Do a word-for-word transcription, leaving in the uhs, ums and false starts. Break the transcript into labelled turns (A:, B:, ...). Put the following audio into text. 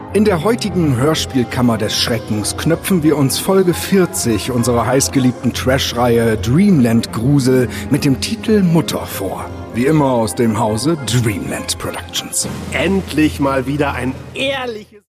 A: In der heutigen Hörspielkammer des Schreckens knöpfen wir uns Folge vierzig unserer heißgeliebten Trash-Reihe Dreamland Grusel mit dem Titel Mutter vor. Wie immer aus dem Hause Dreamland Productions.
B: Endlich mal wieder ein ehrliches...